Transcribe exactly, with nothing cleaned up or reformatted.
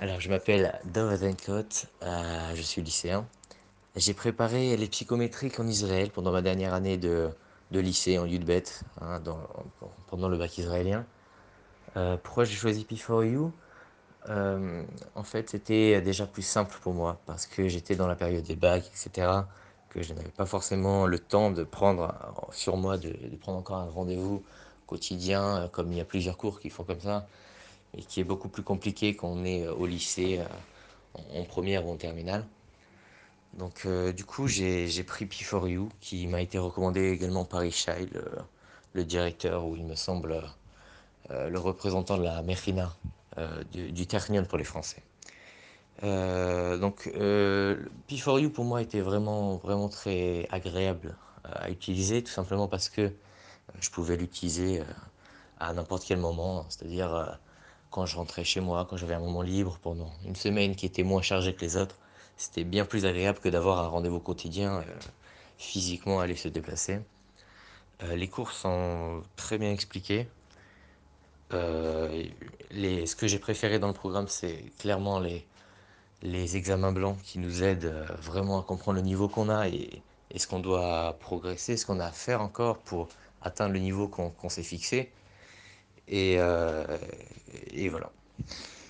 Alors, je m'appelle Dov euh, je suis lycéen. J'ai préparé les psychométriques en Israël pendant ma dernière année de, de lycée en Yudbet, hein, dans- pendant le bac israélien. Euh, pourquoi j'ai choisi P quatre U? Euh, En fait, c'était déjà plus simple pour moi parce que j'étais dans la période des bacs, et cetera. Que je n'avais pas forcément le temps de prendre euh, sur moi, de, de prendre encore un rendez-vous quotidien, euh, comme il y a plusieurs cours qui font comme ça, et qui est beaucoup plus compliqué quand on est euh, au lycée, euh, en, en première ou en terminale. Donc, euh, du coup, j'ai j'ai pris P quatre U, qui m'a été recommandé également par Ishai, le, le directeur, ou il me semble euh, le représentant de la Mechina, euh, du, du Technion pour les Français. Euh, donc, euh, P quatre U pour moi était vraiment, vraiment très agréable euh, à utiliser, tout simplement parce que je pouvais l'utiliser euh, à n'importe quel moment, c'est-à-dire euh, quand je rentrais chez moi, quand j'avais un moment libre pendant une semaine qui était moins chargée que les autres. C'était bien plus agréable que d'avoir un rendez-vous quotidien, euh, physiquement aller se déplacer. Euh, les cours sont très bien expliqués. Euh, les, ce que j'ai préféré dans le programme, c'est clairement les, les examens blancs qui nous aident euh, vraiment à comprendre le niveau qu'on a et, et ce qu'on doit progresser, ce qu'on a à faire encore pour atteindre le niveau qu'on qu'on s'est fixé. Et, euh, et voilà.